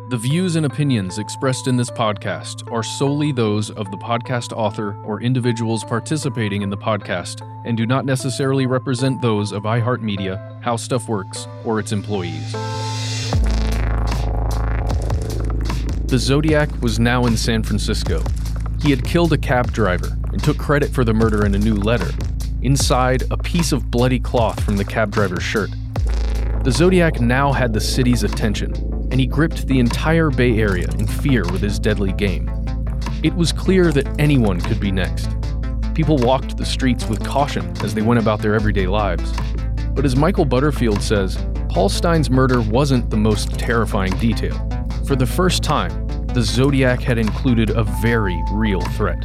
The views and opinions expressed in this podcast are solely those of the podcast author or individuals participating in the podcast and do not necessarily represent those of iHeartMedia, How Stuff Works, or its employees. The Zodiac was now in San Francisco. He had killed a cab driver and took credit for the murder in a new letter. Inside, a piece of bloody cloth from the cab driver's shirt. The Zodiac now had the city's attention, and he gripped the entire Bay Area in fear with his deadly game. It was clear that anyone could be next. People walked the streets with caution as they went about their everyday lives. But as Michael Butterfield says, Paul Stine's murder wasn't the most terrifying detail. For the first time, the Zodiac had included a very real threat.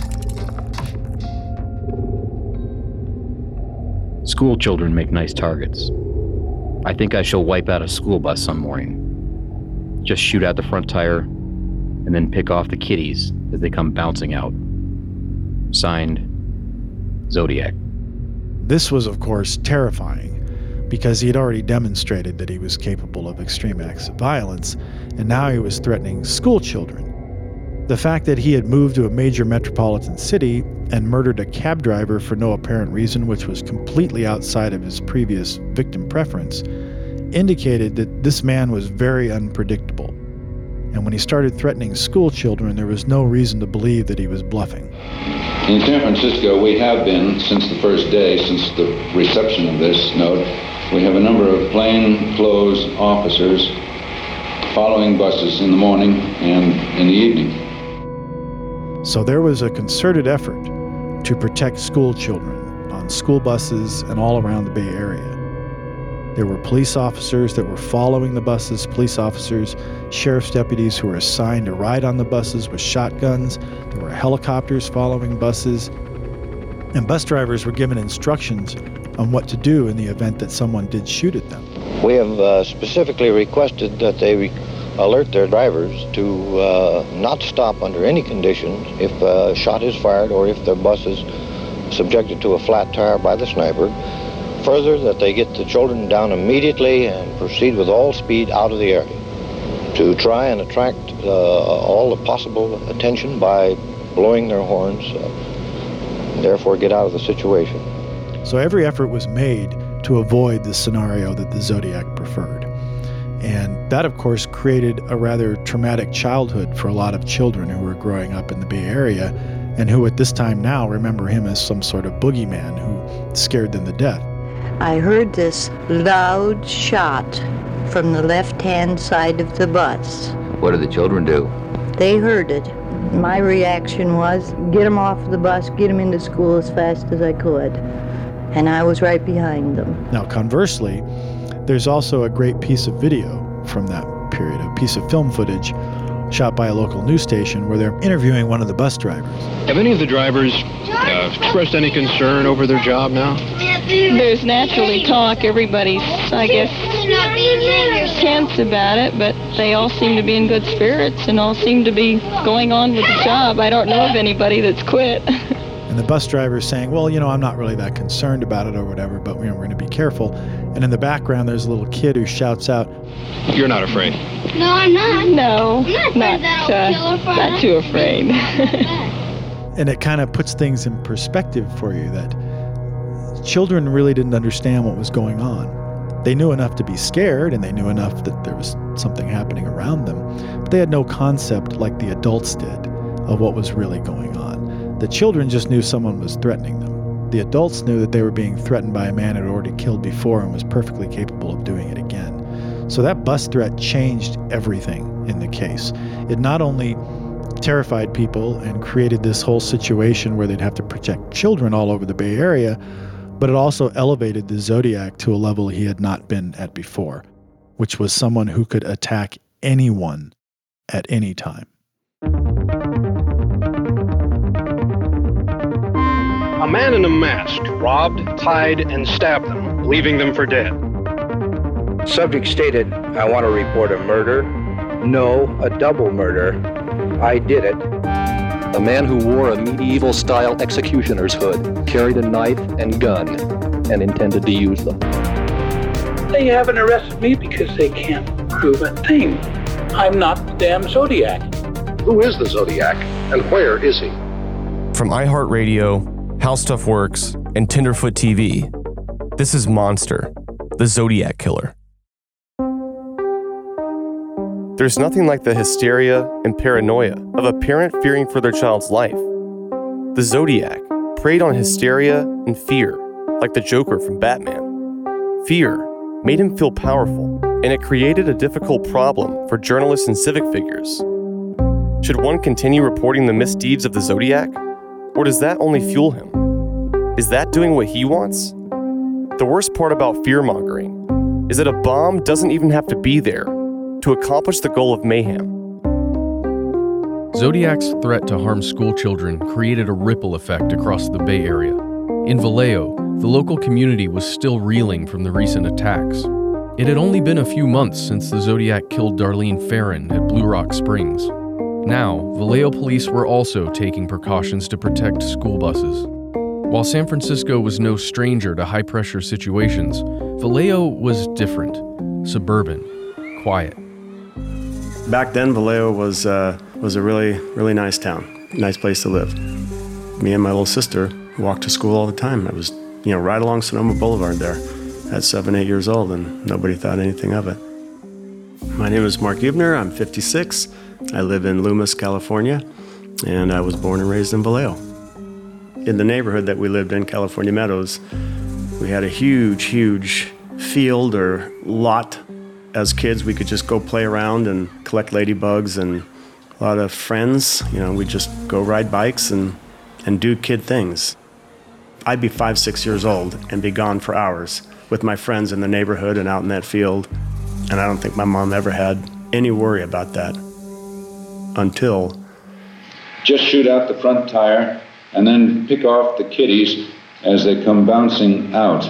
School children make nice targets. I think I shall wipe out a school bus some morning. Just shoot out the front tire, and then pick off the kiddies as they come bouncing out. Signed, Zodiac. This was, of course, terrifying, because he had already demonstrated that he was capable of extreme acts of violence, and now he was threatening school children. The fact that he had moved to a major metropolitan city and murdered a cab driver for no apparent reason, which was completely outside of his previous victim preference, indicated that this man was very unpredictable. And when he started threatening school children, there was no reason to believe that he was bluffing. In San Francisco, we have been, since the first day, since the reception of this note, we have a number of plainclothes officers following buses in the morning and in the evening. So there was a concerted effort to protect school children on school buses and all around the Bay Area. There were police officers that were following the buses, police officers, sheriff's deputies who were assigned to ride on the buses with shotguns. There were helicopters following buses. And bus drivers were given instructions on what to do in the event that someone did shoot at them. We have specifically requested that they alert their drivers to not stop under any conditions if a shot is fired or if their bus is subjected to a flat tire by the sniper. Further, that they get the children down immediately and proceed with all speed out of the area to try and attract all the possible attention by blowing their horns, therefore get out of the situation. So every effort was made to avoid the scenario that the Zodiac preferred. And that, of course, created a rather traumatic childhood for a lot of children who were growing up in the Bay Area and who at this time now remember him as some sort of boogeyman who scared them to death. I heard this loud shot from the left-hand side of the bus. What did the children do? They heard it. My reaction was, get them off the bus, get them into school as fast as I could. And I was right behind them. Now, conversely, there's also a great piece of video from that period, a piece of film footage shot by a local news station where they're interviewing one of the bus drivers. Have any of the drivers expressed any concern over their job now? There's naturally talk. Everybody's, I guess, tense about it, but they all seem to be in good spirits and all seem to be going on with the job. I don't know of anybody that's quit. And the bus driver is saying, well, I'm not really that concerned about it or whatever, but we're going to be careful. And in the background, there's a little kid who shouts out, "You're not afraid?" No, I'm not. No, I'm not too afraid. And it kind of puts things in perspective for you that children really didn't understand what was going on. They knew enough to be scared, and they knew enough that there was something happening around them, but they had no concept like the adults did of what was really going on. The children just knew someone was threatening them. The adults knew that they were being threatened by a man who had already killed before and was perfectly capable of doing it again. So that bus threat changed everything in the case. It not only terrified people and created this whole situation where they'd have to protect children all over the Bay Area, but it also elevated the Zodiac to a level he had not been at before, which was someone who could attack anyone at any time. A man in a mask robbed, tied, and stabbed them, leaving them for dead. Subject stated, I want to report a murder. No, a double murder. I did it. A man who wore a medieval-style executioner's hood, carried a knife and gun, and intended to use them. They haven't arrested me because they can't prove a thing. I'm not the damn Zodiac. Who is the Zodiac, and where is he? From iHeartRadio, How Stuff Works, and Tenderfoot TV, this is Monster, the Zodiac Killer. There's nothing like the hysteria and paranoia of a parent fearing for their child's life. The Zodiac preyed on hysteria and fear, like the Joker from Batman. Fear made him feel powerful, and it created a difficult problem for journalists and civic figures. Should one continue reporting the misdeeds of the Zodiac, or does that only fuel him? Is that doing what he wants? The worst part about fear-mongering is that a bomb doesn't even have to be there to accomplish the goal of mayhem. Zodiac's threat to harm school children created a ripple effect across the Bay Area. In Vallejo, the local community was still reeling from the recent attacks. It had only been a few months since the Zodiac killed Darlene Ferrin at Blue Rock Springs. Now, Vallejo police were also taking precautions to protect school buses. While San Francisco was no stranger to high-pressure situations, Vallejo was different, suburban, quiet. Back then, Vallejo was a really, really nice town, nice place to live. Me and my little sister walked to school all the time. I was, right along Sonoma Boulevard there at 7, 8 years old, and nobody thought anything of it. My name is Mark Ebner. I'm 56. I live in Loomis, California, and I was born and raised in Vallejo. In the neighborhood that we lived in, California Meadows, we had a huge, huge field or lot. As kids, we could just go play around and collect ladybugs, and a lot of friends, we'd just go ride bikes and do kid things. I'd be 5, 6 years old and be gone for hours with my friends in the neighborhood and out in that field. And I don't think my mom ever had any worry about that until... Just shoot out the front tire and then pick off the kiddies as they come bouncing out.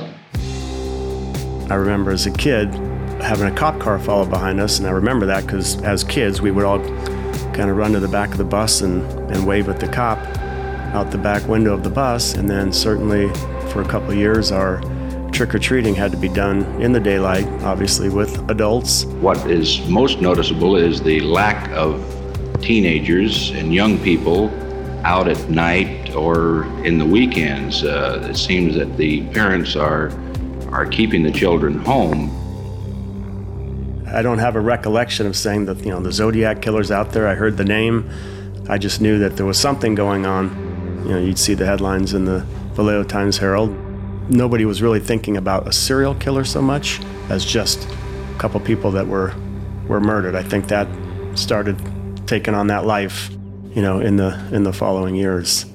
I remember as a kid having a cop car follow behind us, and I remember that because as kids we would all kind of run to the back of the bus and wave at the cop out the back window of the bus. And then certainly for a couple of years our trick-or-treating had to be done in the daylight, obviously with adults. What is most noticeable is the lack of teenagers and young people out at night or in the weekends. It seems that the parents are keeping the children home. I don't have a recollection of saying that, the Zodiac Killer's out there. I heard the name. I just knew that there was something going on. You'd see the headlines in the Vallejo Times-Herald. Nobody was really thinking about a serial killer so much as just a couple people that were murdered. I think that started taking on that life, in the following years.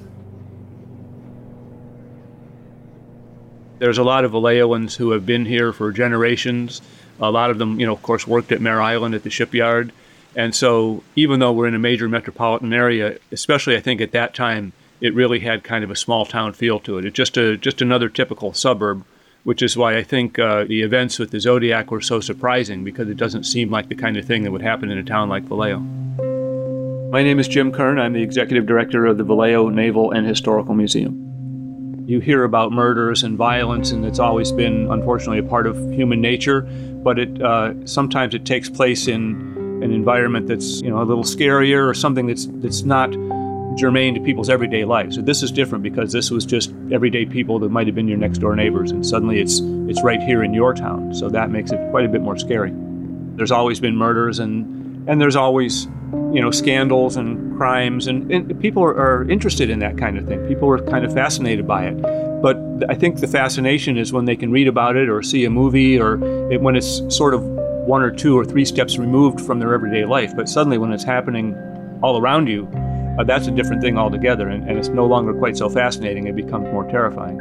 There's a lot of Vallejoans who have been here for generations. A lot of them, of course, worked at Mare Island at the shipyard. And so even though we're in a major metropolitan area, especially I think at that time, it really had kind of a small town feel to it. It's just another typical suburb, which is why I think the events with the Zodiac were so surprising, because it doesn't seem like the kind of thing that would happen in a town like Vallejo. My name is Jim Kern. I'm the executive director of the Vallejo Naval and Historical Museum. You hear about murders and violence, and it's always been, unfortunately, a part of human nature, but sometimes it takes place in an environment that's, a little scarier, or something that's not germane to people's everyday lives. So this is different because this was just everyday people that might have been your next door neighbors, and suddenly it's right here in your town. So that makes it quite a bit more scary. There's always been murders, and there's always, scandals and crimes, and people are interested in that kind of thing. People are kind of fascinated by it. But I think the fascination is when they can read about it or see a movie, or when it's sort of 1 or 2 or 3 steps removed from their everyday life. But suddenly when it's happening all around you, that's a different thing altogether, and it's no longer quite so fascinating. It becomes more terrifying.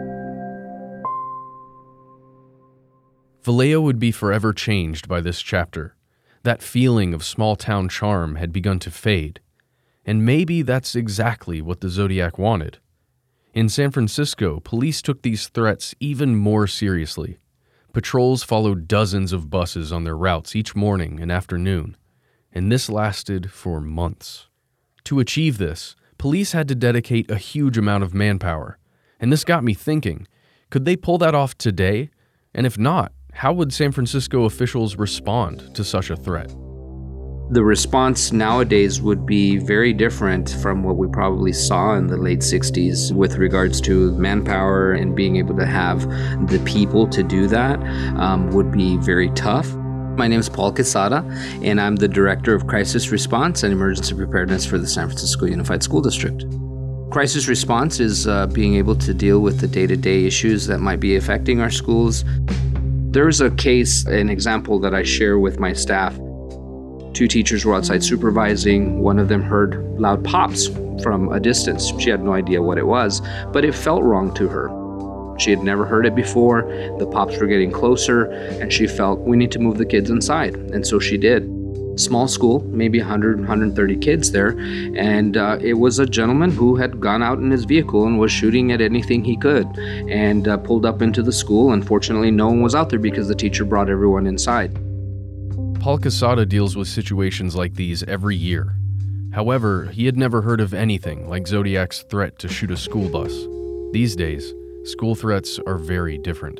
Vallejo would be forever changed by this chapter. That feeling of small-town charm had begun to fade. And maybe that's exactly what the Zodiac wanted. In San Francisco, police took these threats even more seriously. Patrols followed dozens of buses on their routes each morning and afternoon, and this lasted for months. To achieve this, police had to dedicate a huge amount of manpower, and this got me thinking, could they pull that off today? And if not, how would San Francisco officials respond to such a threat? The response nowadays would be very different from what we probably saw in the late 60s with regards to manpower, and being able to have the people to do that would be very tough. My name is Paul Quesada, and I'm the Director of Crisis Response and Emergency Preparedness for the San Francisco Unified School District. Crisis response is being able to deal with the day-to-day issues that might be affecting our schools. There's a case, an example that I share with my staff. 2 teachers were outside supervising. One of them heard loud pops from a distance. She had no idea what it was, but it felt wrong to her. She had never heard it before. The pops were getting closer, and she felt, we need to move the kids inside. And so she did. Small school, maybe 100, 130 kids there. And it was a gentleman who had gone out in his vehicle and was shooting at anything he could, and pulled up into the school. Unfortunately, no one was out there because the teacher brought everyone inside. Paul Quesada deals with situations like these every year. However, he had never heard of anything like Zodiac's threat to shoot a school bus. These days, school threats are very different.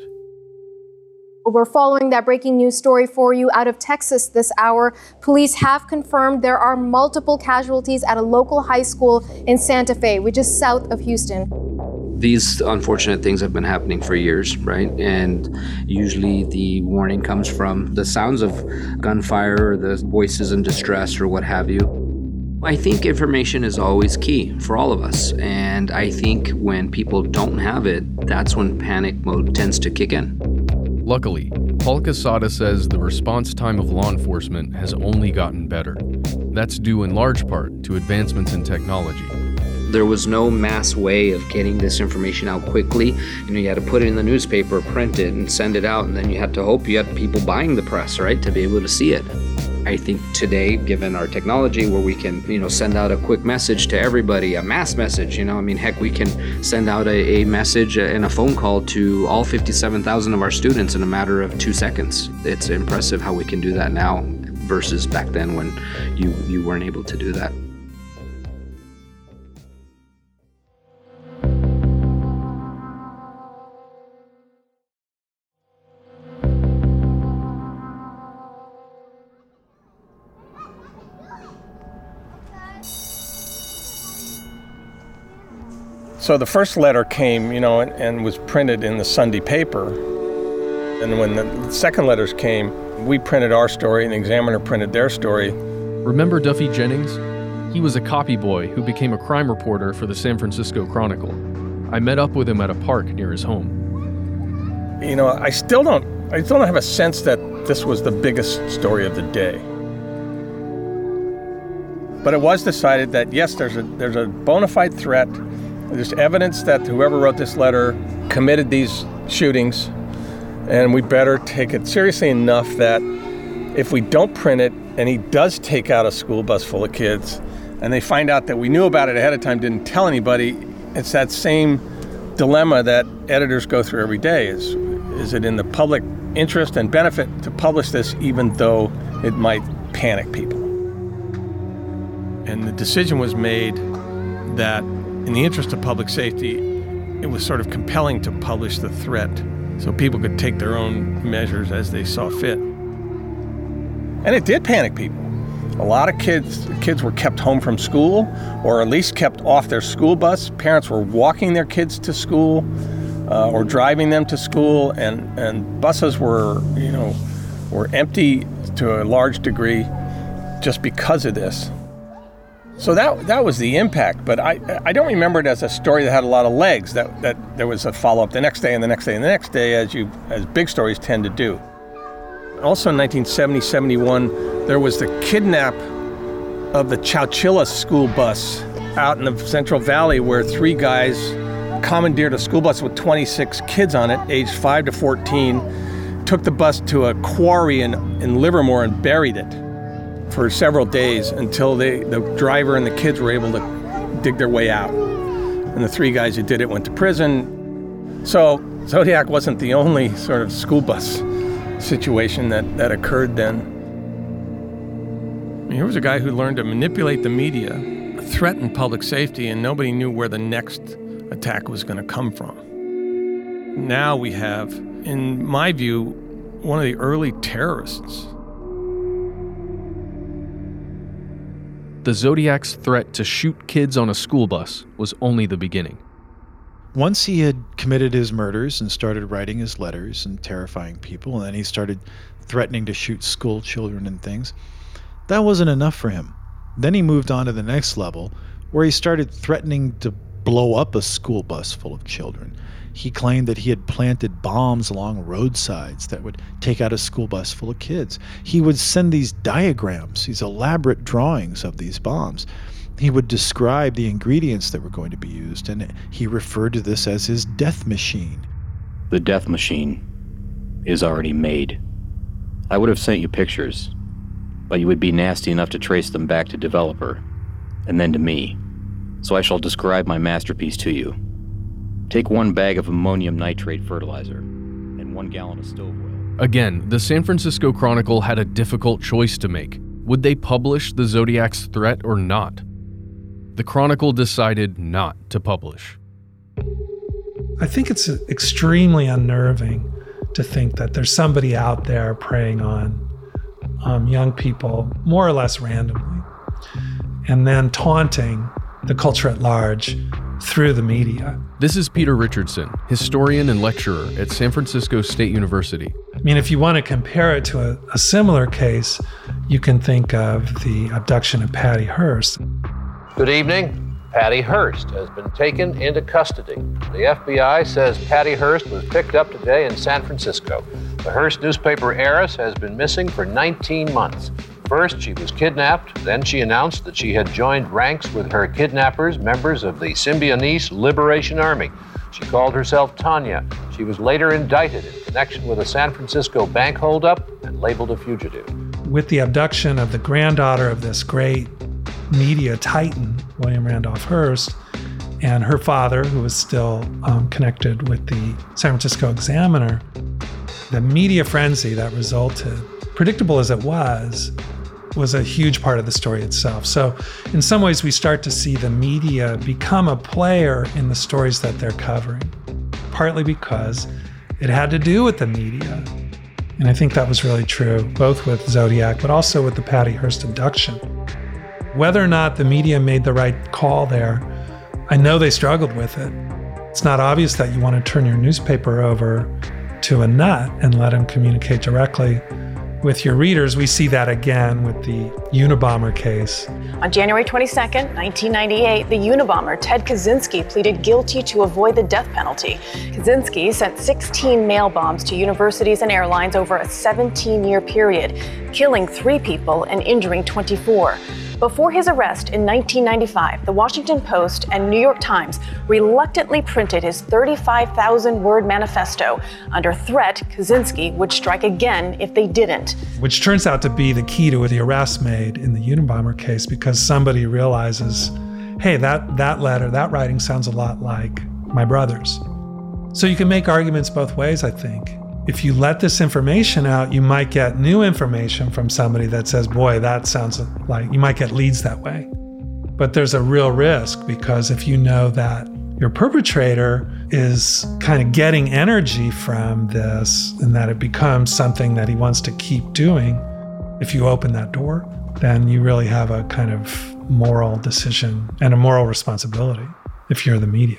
We're following that breaking news story for you out of Texas this hour. Police have confirmed there are multiple casualties at a local high school in Santa Fe, which is south of Houston. These unfortunate things have been happening for years, right? And usually the warning comes from the sounds of gunfire or the voices in distress or what have you. I think information is always key for all of us. And I think when people don't have it, that's when panic mode tends to kick in. Luckily, Paul Quesada says the response time of law enforcement has only gotten better. That's due in large part to advancements in technology. There was no mass way of getting this information out quickly. You had to put it in the newspaper, print it, and send it out, and then you had to hope you had people buying the press, right, to be able to see it. I think today, given our technology where we can, send out a quick message to everybody, a mass message, heck, we can send out a message and a phone call to all 57,000 of our students in a matter of 2 seconds. It's impressive how we can do that now versus back then when you weren't able to do that. So the first letter came, and was printed in the Sunday paper. And when the second letters came, we printed our story and the Examiner printed their story. Remember Duffy Jennings? He was a copy boy who became a crime reporter for the San Francisco Chronicle. I met up with him at a park near his home. I still don't have a sense that this was the biggest story of the day. But it was decided that yes, there's a bona fide threat. There's evidence that whoever wrote this letter committed these shootings, and we better take it seriously enough that if we don't print it and he does take out a school bus full of kids and they find out that we knew about it ahead of time, didn't tell anybody, it's that same dilemma that editors go through every day. Is it in the public interest and benefit to publish this even though it might panic people? And the decision was made that in the interest of public safety, it was sort of compelling to publish the threat so people could take their own measures as they saw fit. And it did panic people. A lot of kids were kept home from school, or at least kept off their school bus. Parents were walking their kids to school or driving them to school, and buses were empty to a large degree just because of this. So that was the impact, but I don't remember it as a story that had a lot of legs, that there was a follow-up the next day and the next day and the next day, as big stories tend to do. Also in 1970-71, there was the kidnap of the Chowchilla school bus out in the Central Valley, where 3 guys commandeered a school bus with 26 kids on it, aged 5 to 14, took the bus to a quarry in Livermore and buried it for several days until the driver and the kids were able to dig their way out. And the 3 guys who did it went to prison. So Zodiac wasn't the only sort of school bus situation that occurred then. Here was a guy who learned to manipulate the media, threaten public safety, and nobody knew where the next attack was going to come from. Now we have, in my view, one of the early terrorists. the Zodiac's threat to shoot kids on a school bus was only the beginning. Once he had committed his murders and started writing his letters and terrifying people, and then he started threatening to shoot school children and things, that wasn't enough for him. Then he moved on to the next level, where he started threatening to blow up a school bus full of children. He claimed that he had planted bombs along roadsides that would take out a school bus full of kids. He would send these diagrams, these elaborate drawings of these bombs. He would describe the ingredients that were going to be used, and he referred to this as his death machine. The death machine is already made. I would have sent you pictures, but you would be nasty enough to trace them back to developer, and then to me. So I shall describe my masterpiece to you. Take 1 bag of ammonium nitrate fertilizer and 1 gallon of stove oil. Again, the San Francisco Chronicle had a difficult choice to make. Would they publish the Zodiac's threat or not? The Chronicle decided not to publish. I think it's extremely unnerving to think that there's somebody out there preying on young people more or less randomly, and then taunting the culture at large through the media. This is Peter Richardson, historian and lecturer at San Francisco State University. I mean, if you want to compare it to a similar case, you can think of the abduction of Patty Hearst. Good evening. Patty Hearst has been taken into custody. The FBI says Patty Hearst was picked up today in San Francisco. The Hearst newspaper heiress has been missing for 19 months. First, she was kidnapped. Then she announced that she had joined ranks with her kidnappers, members of the Symbionese Liberation Army. She called herself Tanya. She was later indicted in connection with a San Francisco bank holdup and labeled a fugitive. With the abduction of the granddaughter of this great media titan, William Randolph Hearst, and her father, who was still connected with the San Francisco Examiner, the media frenzy that resulted, predictable as it was a huge part of the story itself. So in some ways, we start to see the media become a player in the stories that they're covering, partly because it had to do with the media. And I think that was really true, both with Zodiac, but also with the Patty Hearst abduction. Whether or not the media made the right call there, I know they struggled with it. It's not obvious that you want to turn your newspaper over to a nut and let him communicate directly with your readers. We see that again with the Unabomber case. On January 22nd, 1998, the Unabomber Ted Kaczynski pleaded guilty to avoid the death penalty. Kaczynski sent 16 mail bombs to universities and airlines over a 17-year period, killing 3 people and injuring 24. Before his arrest in 1995, the Washington Post and New York Times reluctantly printed his 35,000-word manifesto. Under threat, Kaczynski would strike again if they didn't. Which turns out to be the key to the arrest made in the Unabomber case, because somebody realizes, hey, that letter, that writing sounds a lot like my brother's. So you can make arguments both ways, I think. If you let this information out, you might get new information from somebody that says, boy, that sounds like, you might get leads that way. But there's a real risk, because if you know that your perpetrator is kind of getting energy from this and that it becomes something that he wants to keep doing, if you open that door, then you really have a kind of moral decision and a moral responsibility if you're the media.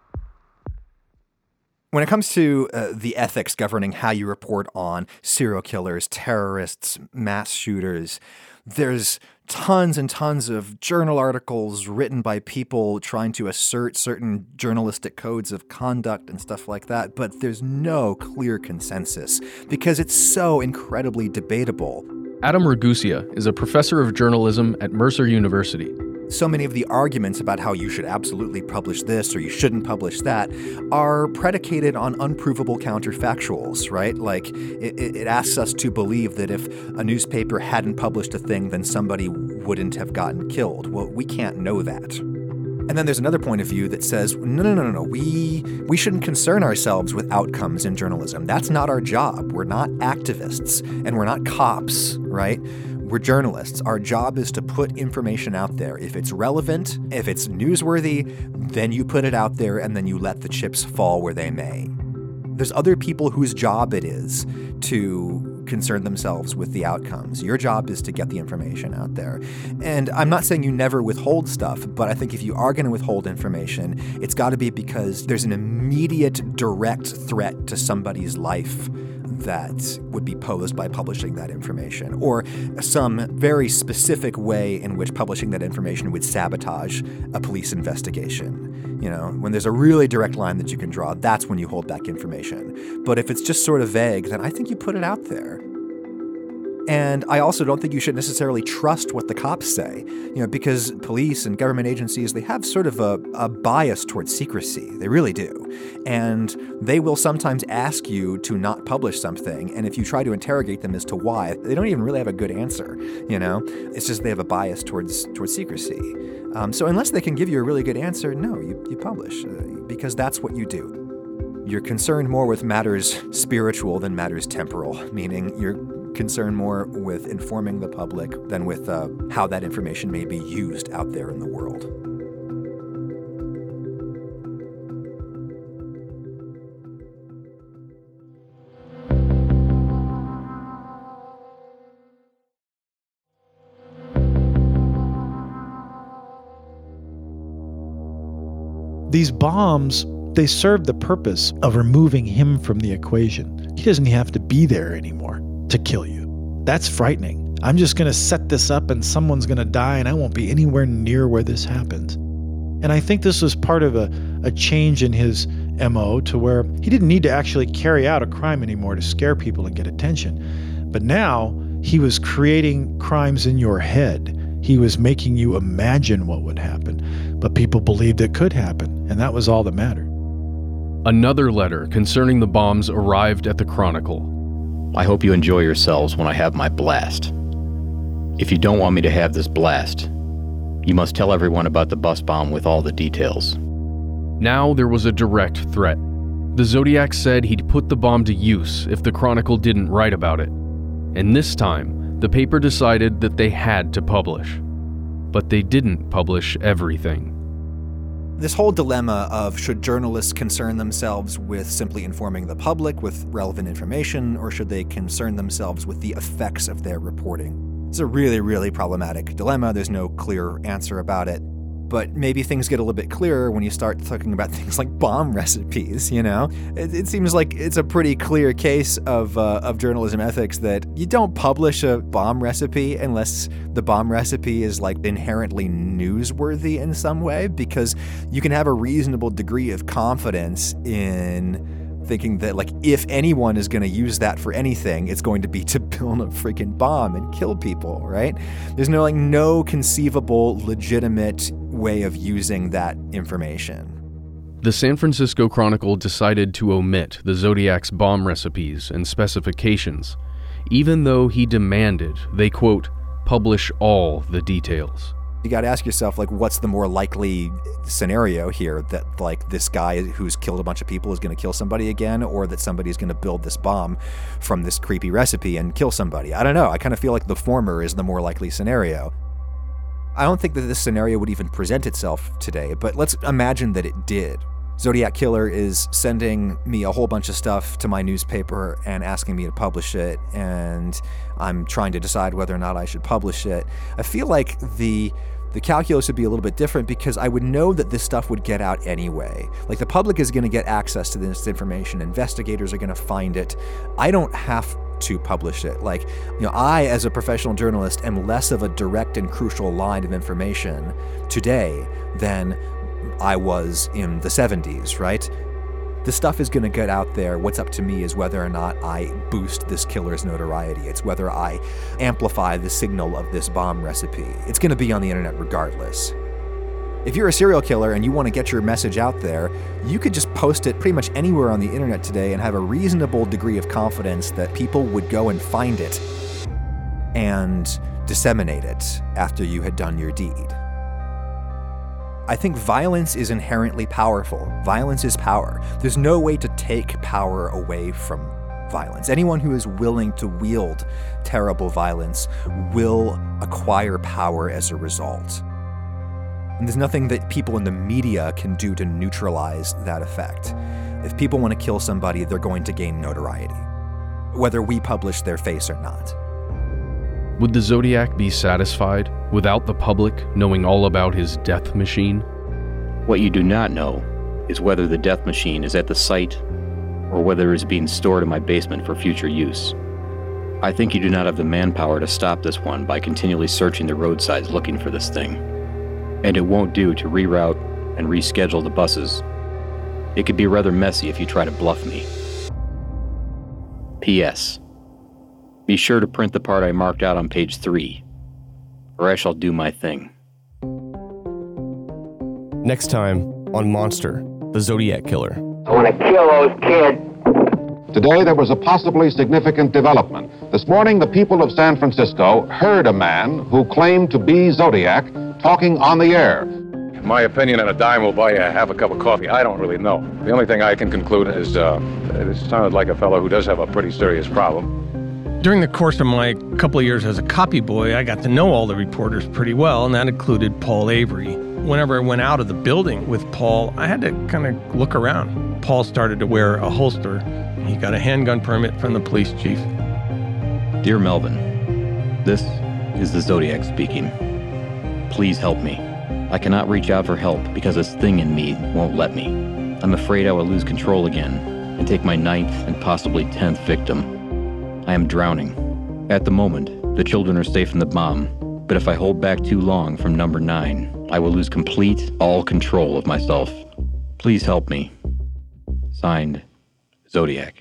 When it comes to the ethics governing how you report on serial killers, terrorists, mass shooters, there's tons and tons of journal articles written by people trying to assert certain journalistic codes of conduct and stuff like that, but there's no clear consensus because it's so incredibly debatable. Adam Ragusea is a professor of journalism at Mercer University. So many of the arguments about how you should absolutely publish this or you shouldn't publish that are predicated on unprovable counterfactuals, right? Like, it asks us to believe that if a newspaper hadn't published a thing, then somebody wouldn't have gotten killed. Well, we can't know that. And then there's another point of view that says, no, we shouldn't concern ourselves with outcomes in journalism. That's not our job. We're not activists, and we're not cops, right? We're journalists. Our job is to put information out there. If it's relevant, if it's newsworthy, then you put it out there and then you let the chips fall where they may. There's other people whose job it is to concern themselves with the outcomes. Your job is to get the information out there. And I'm not saying you never withhold stuff, but I think if you are going to withhold information, it's got to be because there's an immediate direct threat to somebody's life that would be posed by publishing that information, or some very specific way in which publishing that information would sabotage a police investigation. You know, when there's a really direct line that you can draw, that's when you hold back information. But if it's just sort of vague, then I think you put it out there. And I also don't think you should necessarily trust what the cops say, you know, because police and government agencies, they have sort of a bias towards secrecy. They really do. And they will sometimes ask you to not publish something. And if you try to interrogate them as to why, they don't even really have a good answer, you know? It's just they have a bias towards secrecy. So unless they can give you a really good answer, no, you publish, because that's what you do. You're concerned more with matters spiritual than matters temporal, meaning you're concerned more with informing the public than with how that information may be used out there in the world. These bombs, they serve the purpose of removing him from the equation. He doesn't have to be there anymore to kill you. That's frightening. I'm just going to set this up and someone's going to die and I won't be anywhere near where this happens. And I think this was part of a change in his MO to where he didn't need to actually carry out a crime anymore to scare people and get attention. But now he was creating crimes in your head. He was making you imagine what would happen, but people believed it could happen, and that was all that mattered. Another letter concerning the bombs arrived at the Chronicle. I hope you enjoy yourselves when I have my blast. If you don't want me to have this blast, you must tell everyone about the bus bomb with all the details. Now there was a direct threat. The Zodiac said he'd put the bomb to use if the Chronicle didn't write about it. And this time, the paper decided that they had to publish. But they didn't publish everything. This whole dilemma of should journalists concern themselves with simply informing the public with relevant information, or should they concern themselves with the effects of their reporting? It's a really, really problematic dilemma. There's no clear answer about it. But maybe things get a little bit clearer when you start talking about things like bomb recipes, you know? It seems like it's a pretty clear case of journalism ethics that you don't publish a bomb recipe unless the bomb recipe is like inherently newsworthy in some way, because you can have a reasonable degree of confidence in thinking that, like, if anyone is going to use that for anything, it's going to be to build a freaking bomb and kill people, right? There's no conceivable, legitimate way of using that information. The San Francisco Chronicle decided to omit the Zodiac's bomb recipes and specifications, even though he demanded they, quote, publish all the details. You got to ask yourself, like, what's the more likely scenario here? That, like, this guy who's killed a bunch of people is going to kill somebody again, or that somebody's going to build this bomb from this creepy recipe and kill somebody? I don't know. I kind of feel like the former is the more likely scenario. I don't think that this scenario would even present itself today, but let's imagine that it did. Zodiac Killer is sending me a whole bunch of stuff to my newspaper and asking me to publish it, and I'm trying to decide whether or not I should publish it. I feel like the calculus would be a little bit different, because I would know that this stuff would get out anyway. Like, the public is going to get access to this information. Investigators are going to find it. I don't have to publish it. Like, you know, I, as a professional journalist, am less of a direct and crucial line of information today than I was in the 70s, right? The stuff is going to get out there. What's up to me is whether or not I boost this killer's notoriety. It's whether I amplify the signal of this bomb recipe. It's going to be on the internet regardless. If you're a serial killer and you want to get your message out there, you could just post it pretty much anywhere on the internet today and have a reasonable degree of confidence that people would go and find it and disseminate it after you had done your deed. I think violence is inherently powerful. Violence is power. There's no way to take power away from violence. Anyone who is willing to wield terrible violence will acquire power as a result. And there's nothing that people in the media can do to neutralize that effect. If people want to kill somebody, they're going to gain notoriety. whether we publish their face or not. Would the Zodiac be satisfied without the public knowing all about his death machine? What you do not know is whether the death machine is at the site or whether it is being stored in my basement for future use. I think you do not have the manpower to stop this one by continually searching the roadsides looking for this thing. And it won't do to reroute and reschedule the buses. It could be rather messy if you try to bluff me. P.S. Be sure to print the part I marked out on page 3, or I shall do my thing. Next time on Monster, the Zodiac Killer. I want to kill those kids. Today, there was a possibly significant development. This morning, the people of San Francisco heard a man who claimed to be Zodiac talking on the air. My opinion, on a dime will buy you half a cup of coffee. I don't really know. The only thing I can conclude is it sounded like a fellow who does have a pretty serious problem. During the course of my couple of years as a copy boy, I got to know all the reporters pretty well, and that included Paul Avery. Whenever I went out of the building with Paul, I had to kind of look around. Paul started to wear a holster. He got a handgun permit from the police chief. Dear Melvin, this is the Zodiac speaking. Please help me. I cannot reach out for help because this thing in me won't let me. I'm afraid I will lose control again and take my 9th and possibly 10th victim. I am drowning. At the moment, the children are safe from the bomb, but if I hold back too long from number 9, I will lose all control of myself. Please help me. Signed, Zodiac.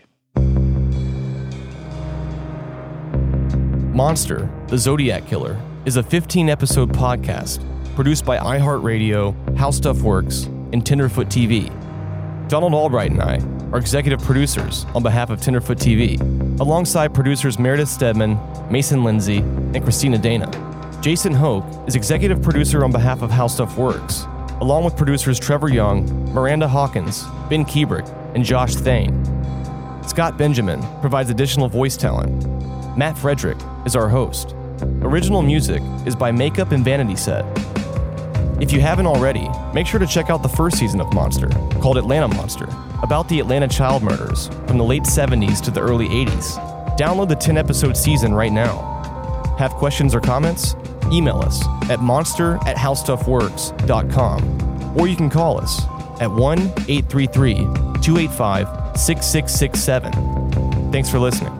Monster, the Zodiac Killer, is a 15-episode podcast produced by iHeartRadio, How Stuff Works, and Tenderfoot TV. Donald Albright and I are executive producers on behalf of Tenderfoot TV, alongside producers Meredith Stedman, Mason Lindsay, and Christina Dana. Jason Hoke is executive producer on behalf of How Stuff Works, along with producers Trevor Young, Miranda Hawkins, Ben Kubrick, and Josh Thane. Scott Benjamin provides additional voice talent. Matt Frederick is our host. Original music is by Makeup and Vanity Set. If you haven't already, make sure to check out the first season of Monster, called Atlanta Monster, about the Atlanta child murders from the late 70s to the early 80s. Download the 10-episode season right now. Have questions or comments? Email us at monster@howstuffworks.com, or you can call us at 1-833-285-6667. Thanks for listening.